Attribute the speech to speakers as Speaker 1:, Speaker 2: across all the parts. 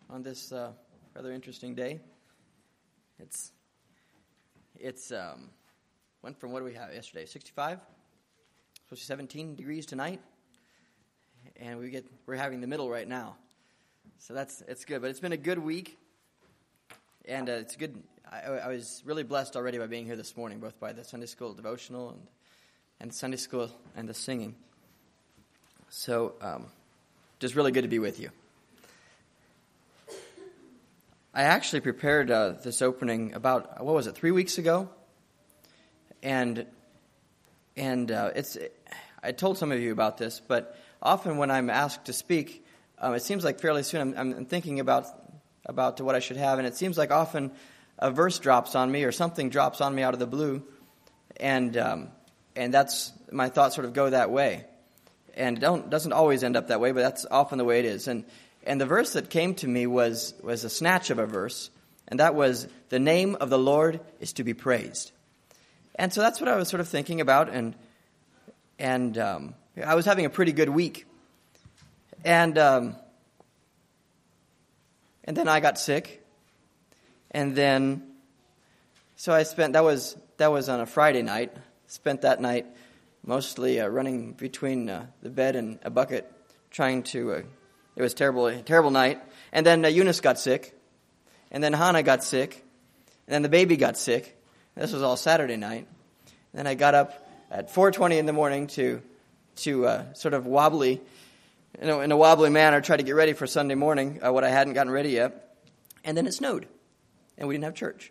Speaker 1: on this rather interesting day. It's went from, what do we have yesterday? 65, supposed to 17 degrees tonight, and we're having the middle right now. So it's good, but it's been a good week, and it's good. I was really blessed already by being here this morning, both by the Sunday school devotional and Sunday school and the singing. So just really good to be with you. I actually prepared this opening about, 3 weeks ago? And I told some of you about this, but often when I'm asked to speak, it seems like fairly soon I'm thinking about what I should have, and it seems like often a verse drops on me or something drops on me out of the blue, and that's, my thoughts sort of go that way. And it doesn't always end up that way, but that's often the way it is. And the verse that came to me was a snatch of a verse, and that was, "The name of the Lord is to be praised." And so that's what I was sort of thinking about, and I was having a pretty good week. And then I got sick, and then so I spent, that was on a Friday night, spent that night mostly running between the bed and a bucket, trying to, it was a terrible night. And then Eunice got sick, and then Hannah got sick, and then the baby got sick. This was all Saturday night. And then I got up at 4:20 in the morning to sort of wobbly, in a wobbly manner, try to get ready for Sunday morning, what I hadn't gotten ready yet. And then it snowed, and we didn't have church.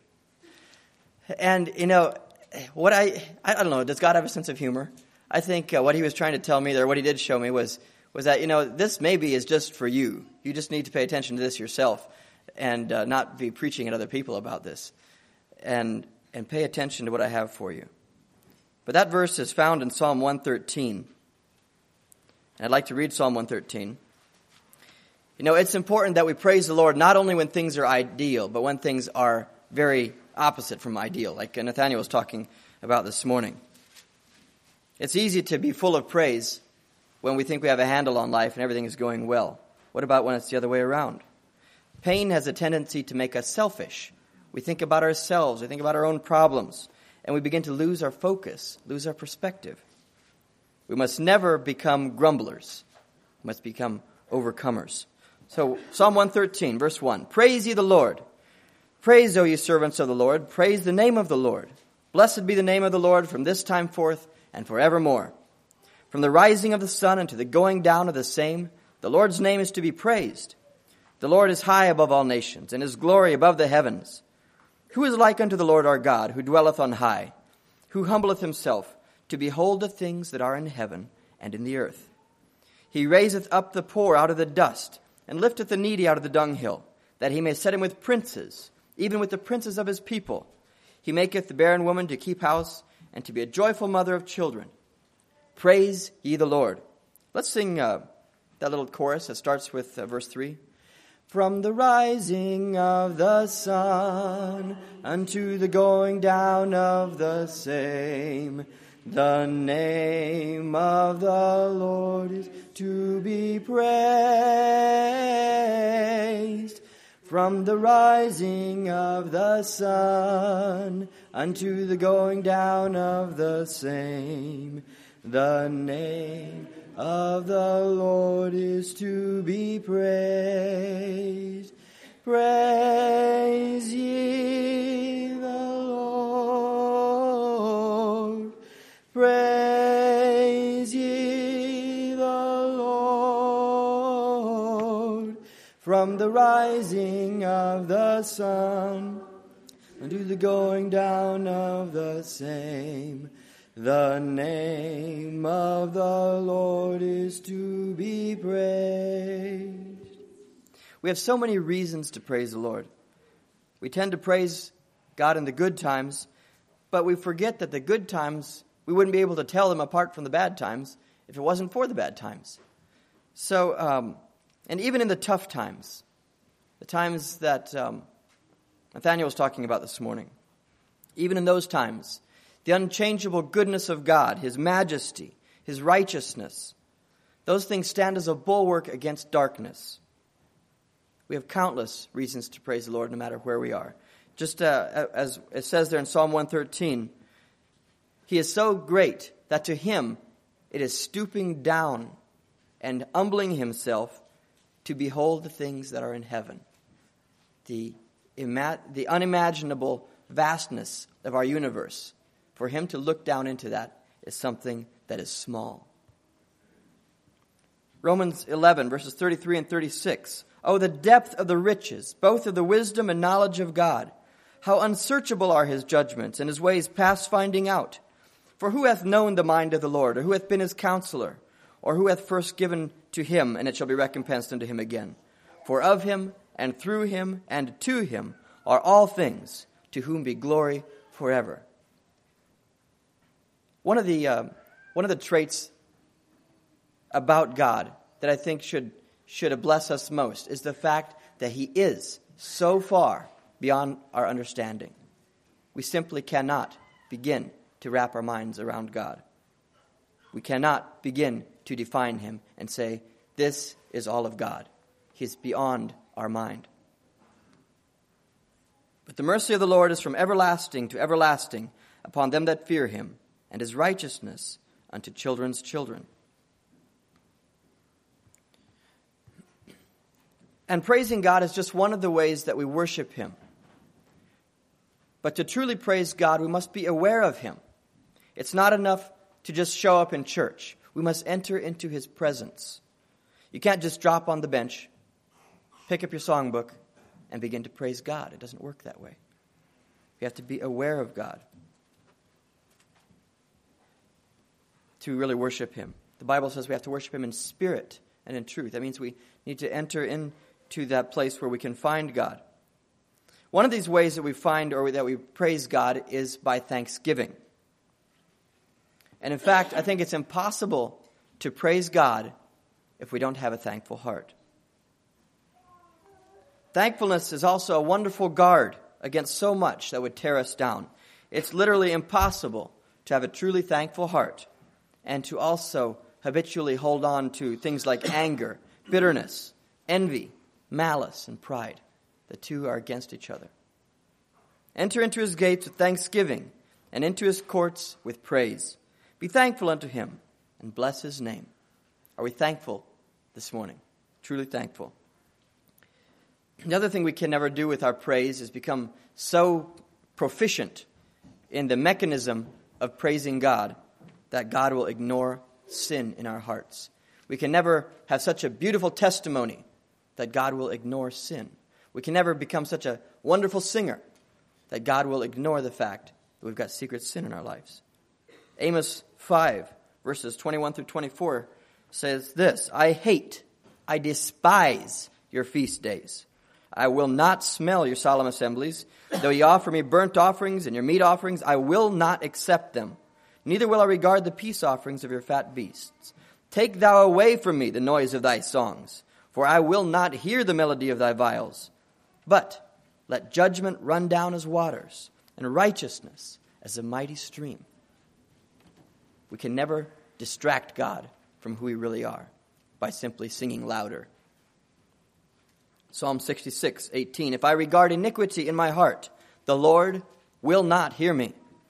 Speaker 1: And, what I don't know, does God have a sense of humor? I think what he was trying to tell me, or what he did show me, was that, this maybe is just for you. You just need to pay attention to this yourself and not be preaching at other people about this. And pay attention to what I have for you. But that verse is found in Psalm 113. And I'd like to read Psalm 113. It's important that we praise the Lord not only when things are ideal, but when things are very opposite from ideal, like Nathaniel was talking about this morning. It's easy to be full of praise when we think we have a handle on life and everything is going well. What about when it's the other way around? Pain has a tendency to make us selfish. We think about ourselves, we think about our own problems, and we begin to lose our focus, lose our perspective. We must never become grumblers. We must become overcomers. So, Psalm 113, verse 1. "Praise ye the Lord. Praise, O ye servants of the Lord. Praise the name of the Lord. Blessed be the name of the Lord from this time forth and forevermore. From the rising of the sun unto the going down of the same, the Lord's name is to be praised. The Lord is high above all nations, and his glory above the heavens. Who is like unto the Lord our God, who dwelleth on high, who humbleth himself to behold the things that are in heaven and in the earth? He raiseth up the poor out of the dust, and lifteth the needy out of the dunghill, that he may set him with princes, even with the princes of his people. He maketh the barren woman to keep house, and to be a joyful mother of children. Praise ye the Lord." Let's sing that little chorus that starts with verse 3. "From the rising of the sun unto the going down of the same, the name of the Lord is to be praised. From the rising of the sun unto the going down of the same, the name of the Lord is to be praised. Praise ye the Lord. Praise ye the Lord. From the rising of the sun unto the going down of the same, the name of the Lord is to be praised." We have so many reasons to praise the Lord. We tend to praise God in the good times, but we forget that the good times, we wouldn't be able to tell them apart from the bad times if it wasn't for the bad times. So, and even in the tough times, the times that Nathaniel was talking about this morning, even in those times, the unchangeable goodness of God, his majesty, his righteousness, those things stand as a bulwark against darkness. We have countless reasons to praise the Lord no matter where we are. Just as it says there in Psalm 113, He is so great that to Him it is stooping down and humbling Himself to behold the things that are in heaven. The unimaginable vastness of our universe, for Him to look down into that is something that is small. Romans 11, verses 33 and 36. Oh, the depth of the riches, both of the wisdom and knowledge of God. How unsearchable are His judgments, and His ways past finding out. For who hath known the mind of the Lord, or who hath been His counselor, or who hath first given to Him, and it shall be recompensed unto Him again? For of Him, and through Him, and to Him are all things, to whom be glory forever. One of the traits about God that I think should bless us most is the fact that He is so far beyond our understanding. We simply cannot begin to wrap our minds around God. We cannot begin to define Him and say, this is all of God. He's beyond our mind. But the mercy of the Lord is from everlasting to everlasting upon them that fear Him, and His righteousness unto children's children. And praising God is just one of the ways that we worship Him. But to truly praise God, we must be aware of Him. It's not enough to just show up in church. We must enter into His presence. You can't just drop on the bench, pick up your songbook, and begin to praise God. It doesn't work that way. We have to be aware of God to really worship Him. The Bible says we have to worship Him in spirit and in truth. That means we need to enter into that place where we can find God. One of these ways that we find or that we praise God is by thanksgiving. And in fact, I think it's impossible to praise God if we don't have a thankful heart. Thankfulness is also a wonderful guard against so much that would tear us down. It's literally impossible to have a truly thankful heart and to also habitually hold on to things like anger, bitterness, envy, malice, and pride. The two are against each other. Enter into His gates with thanksgiving and into His courts with praise. Be thankful unto Him and bless His name. Are we thankful this morning? Truly thankful. The other thing we can never do with our praise is become so proficient in the mechanism of praising God that God will ignore sin in our hearts. We can never have such a beautiful testimony that God will ignore sin. We can never become such a wonderful singer that God will ignore the fact that we've got secret sin in our lives. Amos 5, verses 21 through 24 says this, I despise your feast days. I will not smell your solemn assemblies. Though ye offer me burnt offerings and your meat offerings, I will not accept them. Neither will I regard the peace offerings of your fat beasts. Take thou away from me the noise of thy songs, for I will not hear the melody of thy viols. But let judgment run down as waters, and righteousness as a mighty stream. We can never distract God from who we really are by simply singing louder. Psalm 66:18. If I regard iniquity in my heart, the Lord will not hear me.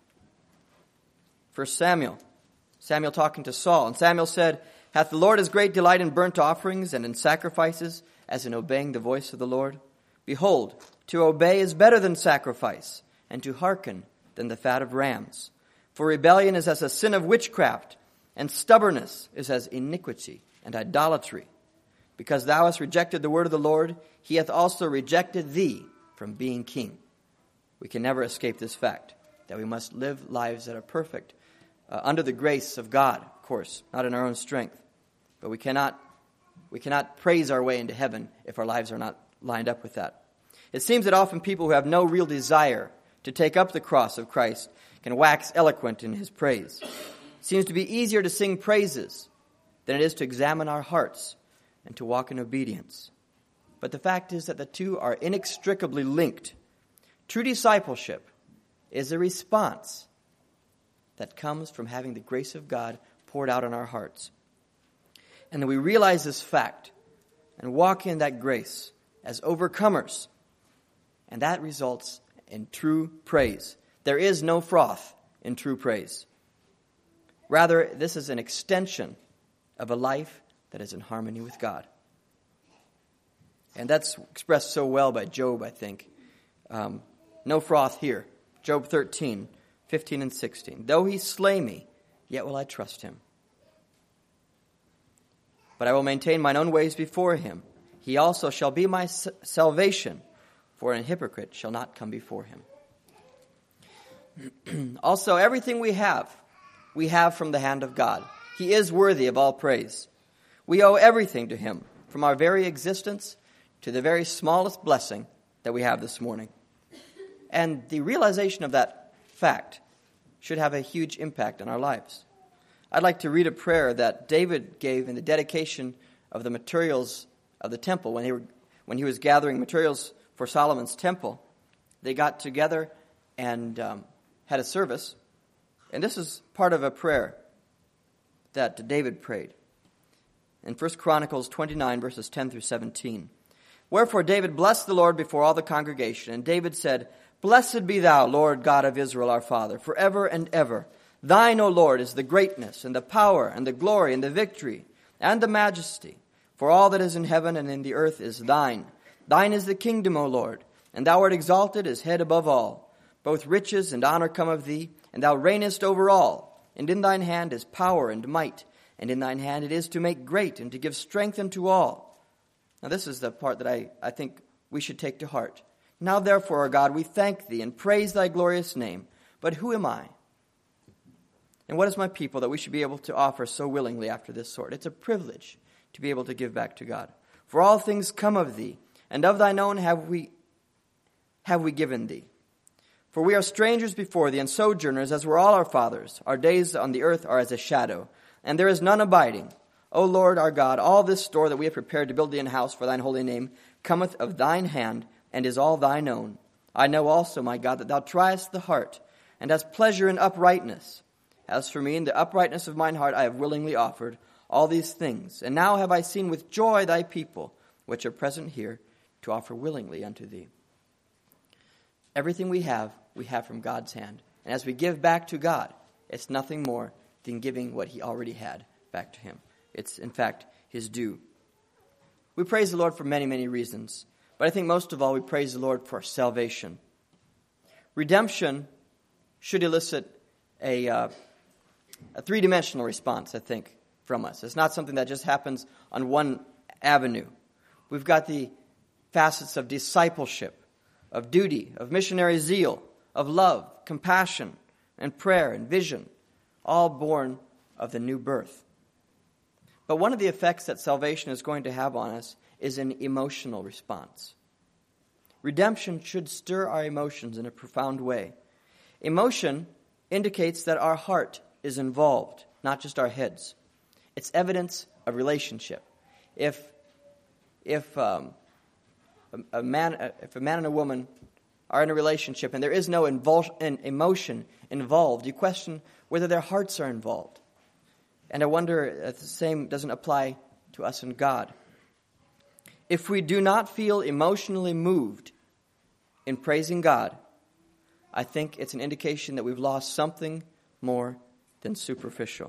Speaker 1: 1 Samuel talking to Saul. And Samuel said, Hath the Lord as great delight in burnt offerings and in sacrifices as in obeying the voice of the Lord? Behold, to obey is better than sacrifice, and to hearken than the fat of rams. For rebellion is as a sin of witchcraft, and stubbornness is as iniquity and idolatry. Because thou hast rejected the word of the Lord, He hath also rejected thee from being king. We can never escape this fact, that we must live lives that are perfect, under the grace of God, of course, not in our own strength. But we cannot praise our way into heaven if our lives are not lined up with that. It seems that often people who have no real desire to take up the cross of Christ can wax eloquent in His praise. It seems to be easier to sing praises than it is to examine our hearts and to walk in obedience. But the fact is that the two are inextricably linked. True discipleship is a response that comes from having the grace of God poured out on our hearts. And then we realize this fact and walk in that grace as overcomers. And that results in true praise. There is no froth in true praise. Rather, this is an extension of a life that is in harmony with God. And that's expressed so well by Job, I think. No froth here. Job 13, 15 and 16. Though he slay me, yet will I trust him. But I will maintain mine own ways before him. He also shall be my salvation, for an hypocrite shall not come before him. Also, everything we have from the hand of God. He is worthy of all praise. We owe everything to him, from our very existence to the very smallest blessing that we have this morning. And the realization of that fact should have a huge impact on our lives. I'd like to read a prayer that David gave in the dedication of the materials of the temple. When he was gathering materials for Solomon's temple, they got together and had a service. And this is part of a prayer that David prayed. In 1 Chronicles 29, verses 10 through 17. Wherefore David blessed the Lord before all the congregation. And David said, Blessed be thou, Lord God of Israel, our Father, forever and ever. Thine, O Lord, is the greatness and the power and the glory and the victory and the majesty. For all that is in heaven and in the earth is thine. Thine is the kingdom, O Lord, and thou art exalted as head above all. Both riches and honor come of thee, and thou reignest over all. And in thine hand is power and might, and in thine hand it is to make great and to give strength unto all. Now this is the part that I think we should take to heart. Now therefore, our God, we thank thee and praise thy glorious name. But who am I? And what is my people that we should be able to offer so willingly after this sort? It's a privilege to be able to give back to God. For all things come of thee, and of thine own have we given thee. For we are strangers before thee, and sojourners, as were all our fathers. Our days on the earth are as a shadow, and there is none abiding. O Lord our God, all this store that we have prepared to build thee an house for thine holy name cometh of thine hand, and is all thine own. I know also, my God, that thou triest the heart, and hast pleasure in uprightness. As for me, in the uprightness of mine heart, I have willingly offered all these things. And now have I seen with joy thy people, which are present here, to offer willingly unto thee. Everything we have from God's hand. And as we give back to God, it's nothing more than giving what he already had back to him. It's, in fact, his due. We praise the Lord for many, many reasons. But I think most of all, we praise the Lord for salvation. Redemption should elicit a three-dimensional response, I think, from us. It's not something that just happens on one avenue. We've got the facets of discipleship, of duty, of missionary zeal, of love, compassion, and prayer, and vision, all born of the new birth. But one of the effects that salvation is going to have on us is an emotional response. Redemption should stir our emotions in a profound way. Emotion indicates that our heart is involved, not just our heads. It's evidence of relationship. If a man and a woman are in a relationship and there is no emotion involved, you question whether their hearts are involved. And I wonder if the same doesn't apply to us and God. If we do not feel emotionally moved in praising God, I think it's an indication that we've lost something more than superficial.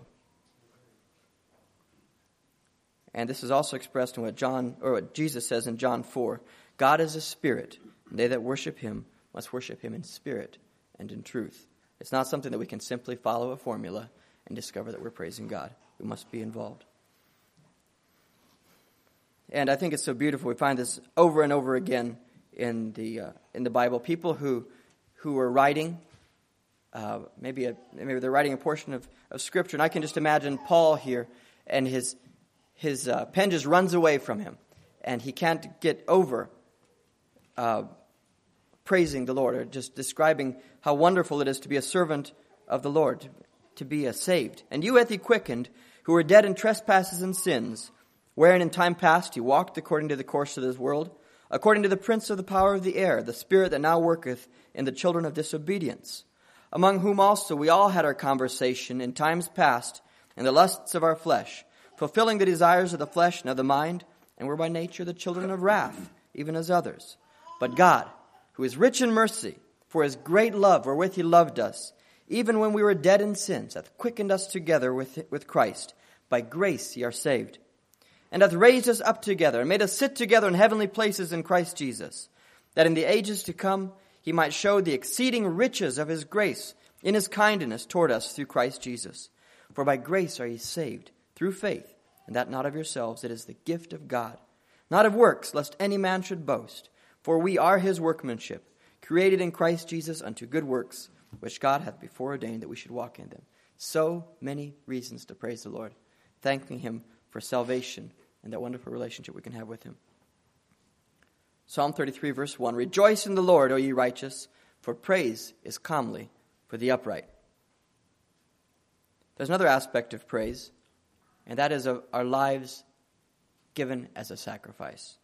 Speaker 1: And this is also expressed in what Jesus says in John 4. God is a spirit, and they that worship him must worship him in spirit and in truth. It's not something that we can simply follow a formula and discover that we're praising God. We must be involved. And I think it's so beautiful. We find this over and over again in the Bible. People who are writing, maybe they're writing a portion of Scripture, and I can just imagine Paul here, and his pen just runs away from him, and he can't get over praising the Lord, or just describing how wonderful it is to be a servant of the Lord, to be saved. And you hath he quickened, who were dead in trespasses and sins, wherein in time past he walked according to the course of this world, according to the prince of the power of the air, the spirit that now worketh in the children of disobedience, among whom also we all had our conversation in times past in the lusts of our flesh, fulfilling the desires of the flesh and of the mind, and were by nature the children of wrath, even as others. But God, who is rich in mercy, for his great love wherewith he loved us, even when we were dead in sins, hath quickened us together with Christ. By grace ye are saved. And hath raised us up together, and made us sit together in heavenly places in Christ Jesus, that in the ages to come he might show the exceeding riches of his grace in his kindness toward us through Christ Jesus. For by grace are ye saved, through faith, and that not of yourselves, it is the gift of God, not of works, lest any man should boast. For we are his workmanship, created in Christ Jesus unto good works, which God hath before ordained that we should walk in them. So many reasons to praise the Lord, thanking him for salvation and that wonderful relationship we can have with him. Psalm 33, verse 1, Rejoice in the Lord, O ye righteous, for praise is comely for the upright. There's another aspect of praise, and that is of our lives given as a sacrifice.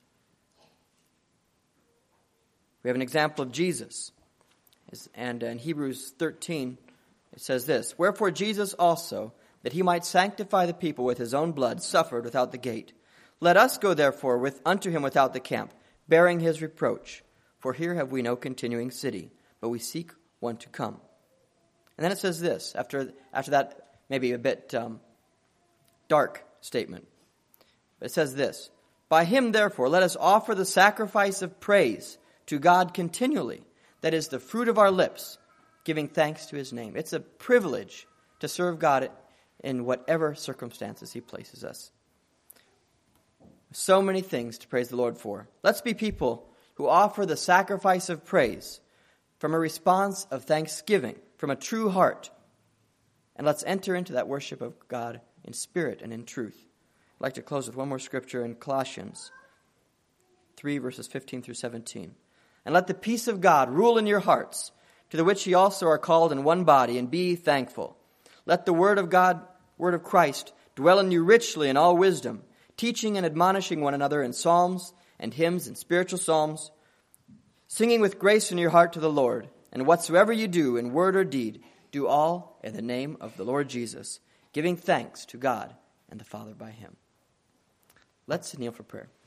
Speaker 1: We have an example of Jesus. And in Hebrews 13, it says this, Wherefore Jesus also, that he might sanctify the people with his own blood, suffered without the gate. Let us go therefore unto him without the camp, bearing his reproach. For here have we no continuing city, but we seek one to come. And then it says this, after that maybe a bit dark statement. But it says this, By him therefore let us offer the sacrifice of praise to God continually, that is the fruit of our lips, giving thanks to his name. It's a privilege to serve God in whatever circumstances he places us. So many things to praise the Lord for. Let's be people who offer the sacrifice of praise from a response of thanksgiving, from a true heart. And let's enter into that worship of God in spirit and in truth. I'd like to close with one more scripture in Colossians 3, verses 15 through 17. And let the peace of God rule in your hearts, to the which ye also are called in one body, and be thankful. Let the word of God, word of Christ, dwell in you richly in all wisdom, teaching and admonishing one another in psalms and hymns and spiritual psalms, singing with grace in your heart to the Lord. And whatsoever you do in word or deed, do all in the name of the Lord Jesus, giving thanks to God and the Father by him. Let's kneel for prayer.